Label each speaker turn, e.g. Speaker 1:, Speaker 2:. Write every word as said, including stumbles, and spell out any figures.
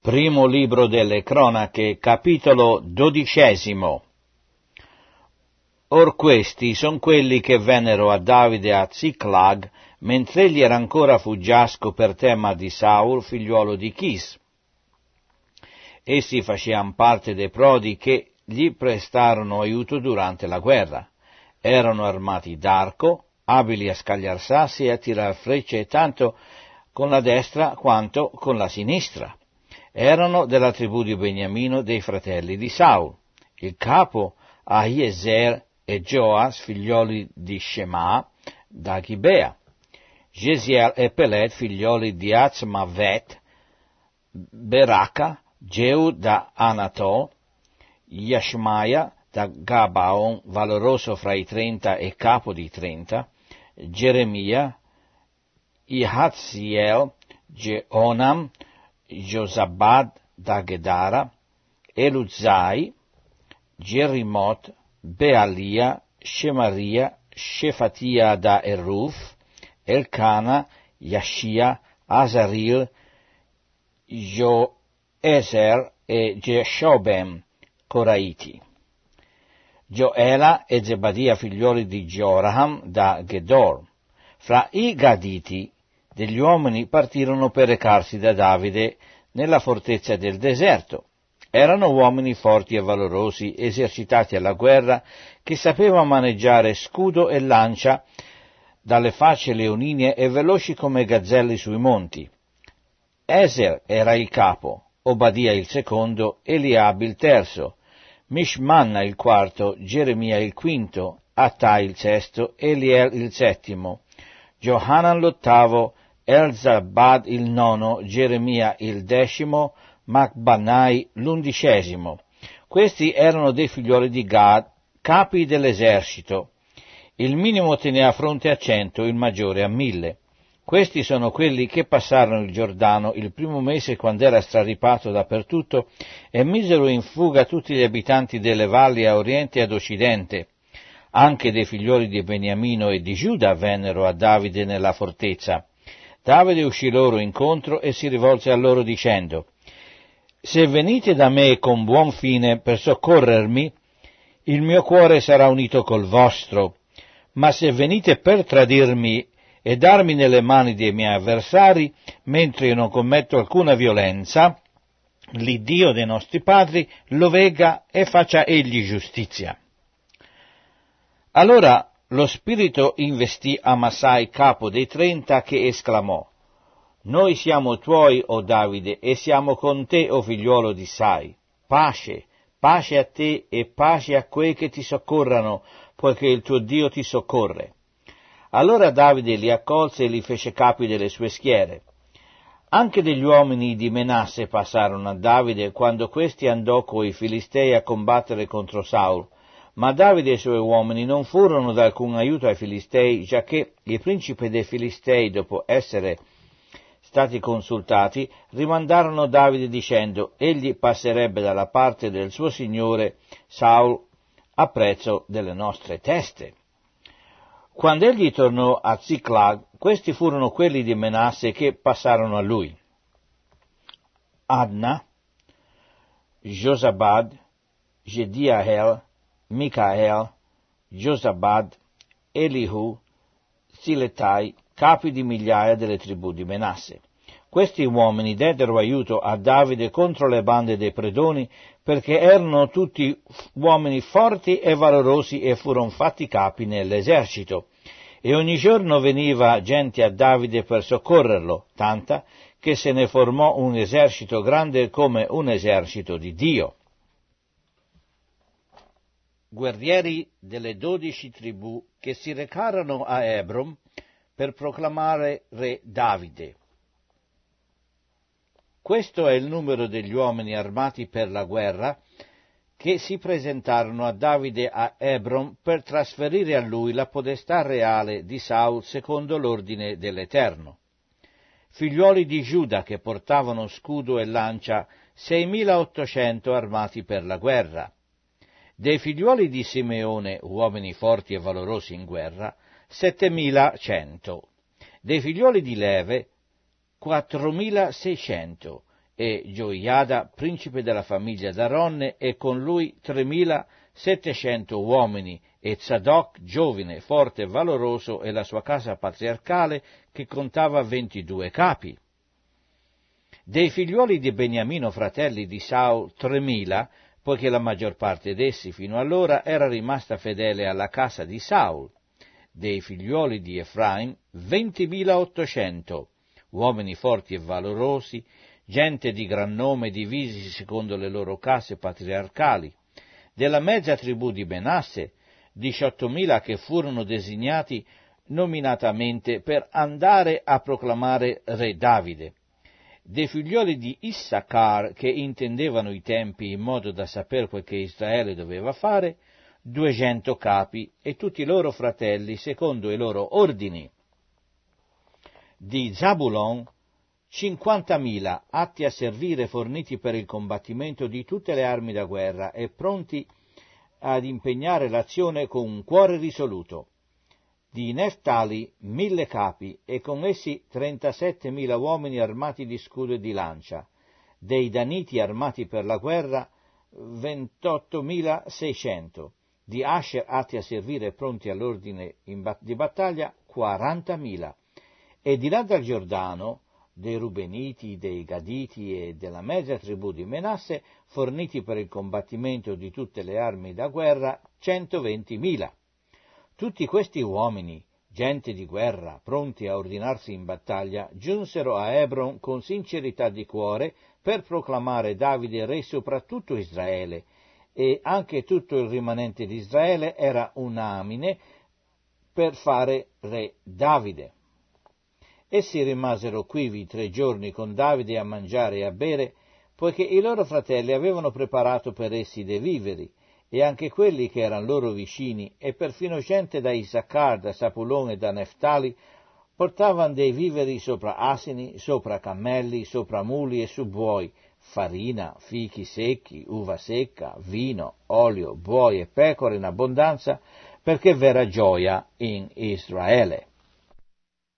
Speaker 1: Primo libro delle Cronache, capitolo dodicesimo. Or questi son quelli che vennero a Davide a Ziclag, mentre egli era ancora fuggiasco per tema di Saul, figliuolo di Chis. Essi facevano parte dei prodi che gli prestarono aiuto durante la guerra. Erano armati d'arco, abili a scagliar sassi e a tirar frecce tanto con la destra quanto con la sinistra. Erano della tribù di Beniamino, dei fratelli di Saul. Il capo Ahiezer e Joas, figlioli di Shema, da Gibea. Gesiel e Pelet, figlioli di Azmavet, Beraca, Geu da Anatò, Yashmaia da Gabaon, valoroso fra i trenta e capo di trenta, Geremia, Ihaziel, Jeonam, Josabad da Gedara, Eluzai, Jerimot, Bealia, Shemaria, Shefatia da Eruf, Elcana, Yashia, Azaril, Joezer e Jeshobem, Coraiti. Joela e Zebadia, figlioli di Joraham da Gedor. Fra i Gaditi degli uomini partirono per recarsi da Davide nella fortezza del deserto. Erano uomini forti e valorosi, esercitati alla guerra, che sapevano maneggiare scudo e lancia dalle facce leonine e veloci come gazzelli sui monti. Ezer era il capo, Obadia il secondo, Eliab il terzo, Mishmanna il quarto, Geremia il quinto, Attai il sesto, Eliel il settimo, Johanan l'ottavo, Elzabad il nono, Geremia il decimo, Macbanai l'undicesimo. Questi erano dei figlioli di Gad, capi dell'esercito. Il minimo teneva fronte a cento, il maggiore a mille. Questi sono quelli che passarono il Giordano il primo mese quando era straripato dappertutto e misero in fuga tutti gli abitanti delle valli a oriente e ad occidente. Anche dei figlioli di Beniamino e di Giuda vennero a Davide nella fortezza. Davide uscì loro incontro e si rivolse a loro dicendo: «Se venite da me con buon fine per soccorrermi, il mio cuore sarà unito col vostro, ma se venite per tradirmi e darmi nelle mani dei miei avversari, mentre io non commetto alcuna violenza, l'Iddio dei nostri padri lo vegga e faccia egli giustizia». Allora lo spirito investì Amasai, capo dei trenta, che esclamò: «Noi siamo tuoi, o Davide, e siamo con te, o figliuolo di Sai. Pace, pace a te e pace a quei che ti soccorrano, poiché il tuo Dio ti soccorre». Allora Davide li accolse e li fece capi delle sue schiere. Anche degli uomini di Menasse passarono a Davide quando questi andò coi Filistei a combattere contro Saul. Ma Davide e i suoi uomini non furono d'alcun aiuto ai Filistei, giacché il principe dei Filistei, dopo essere stati consultati, rimandarono Davide dicendo: «Egli passerebbe dalla parte del suo signore Saul a prezzo delle nostre teste». Quando egli tornò a Ziclag, questi furono quelli di Menasse che passarono a lui: Adna, Josabad, Jediael, Micael, Josabad, Elihu, Siletai, capi di migliaia delle tribù di Menasse. Questi uomini diedero aiuto a Davide contro le bande dei predoni, perché erano tutti uomini forti e valorosi e furono fatti capi nell'esercito. E ogni giorno veniva gente a Davide per soccorrerlo, tanta che se ne formò un esercito grande come un esercito di Dio. Guerrieri delle dodici tribù che si recarono a Hebron per proclamare re Davide. Questo è il numero degli uomini armati per la guerra che si presentarono a Davide a Hebron per trasferire a lui la podestà reale di Saul secondo l'ordine dell'Eterno. Figliuoli di Giuda che portavano scudo e lancia, seimilaottocento armati per la guerra. Dei figliuoli di Simeone, uomini forti e valorosi in guerra, settemilacento. Dei figliuoli di Leve, quattromilaseicento, e Gioiada, principe della famiglia d'Aronne, e con lui tremilasettecento uomini, e Zadok, giovane, forte e valoroso, e la sua casa patriarcale, che contava ventidue capi. Dei figliuoli di Beniamino, fratelli di Saul, tremila, poiché la maggior parte d'essi fino allora era rimasta fedele alla casa di Saul. Dei figliuoli di Efraim, ventimilaottocento, uomini forti e valorosi, gente di gran nome, divisi secondo le loro case patriarcali. Della mezza tribù di Benasse, diciottomila che furono designati nominatamente per andare a proclamare re Davide. Dei figlioli di Issachar, che intendevano i tempi in modo da saper quel che Israele doveva fare, duecento capi, e tutti i loro fratelli secondo i loro ordini. Di Zabulon, cinquantamila atti a servire, forniti per il combattimento di tutte le armi da guerra e pronti ad impegnare l'azione con un cuore risoluto. Di Neftali mille capi, e con essi trentasettemila uomini armati di scudo e di lancia. Dei Daniti armati per la guerra ventottomilaseicento. Di Asher atti a servire pronti all'ordine di battaglia quarantamila. E di là dal Giordano, dei Rubeniti, dei Gaditi e della mezza tribù di Menasse, forniti per il combattimento di tutte le armi da guerra, centoventimila. Tutti questi uomini, gente di guerra, pronti a ordinarsi in battaglia, giunsero a Hebron con sincerità di cuore per proclamare Davide re sopra tutto Israele, e anche tutto il rimanente di Israele era unanime per fare re Davide. Essi rimasero quivi tre giorni con Davide a mangiare e a bere, poiché i loro fratelli avevano preparato per essi dei viveri, e anche quelli che erano loro vicini, e perfino gente da Isaccar, da Sapulone e da Neftali, portavano dei viveri sopra asini, sopra cammelli, sopra muli e su buoi, farina, fichi secchi, uva secca, vino, olio, buoi e pecore in abbondanza, perché v'era gioia in Israele.